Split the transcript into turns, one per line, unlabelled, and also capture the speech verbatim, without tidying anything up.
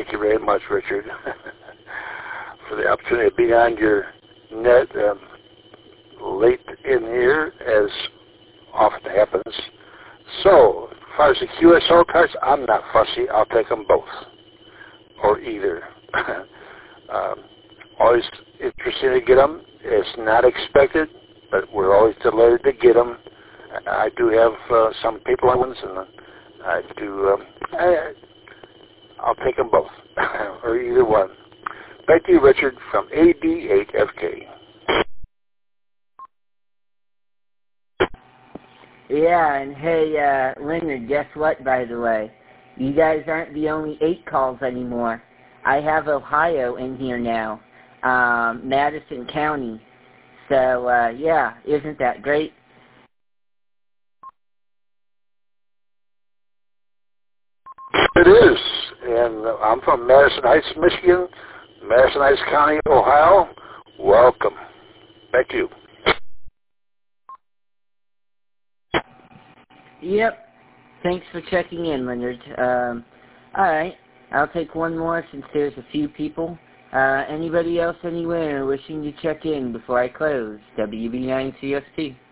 Thank you very much, Richard, for the opportunity to be on your net um, late in here, as often happens. So, as far as the Q S L cards, I'm not fussy. I'll take them both, or either. um, always interested to get them. It's not expected, but we're always delighted to get them. I do have uh, some paper ones, and I do. Um, I, I'll take them both, or either one. Back to you, Richard, from A D eight F K.
Yeah, and hey, uh, Leonard, guess what, by the way? You guys aren't the only eight calls anymore. I have Ohio in here now, um, Madison County. So, uh, yeah, isn't that great?
It is, and I'm from Madison Heights, Michigan, Madison Heights County, Ohio. Welcome. Back to you.
Yep. Thanks for checking in, Leonard. Um, all right. I'll take one more since there's a few people. Uh, anybody else anywhere wishing to check in before I close? W B nine C S P.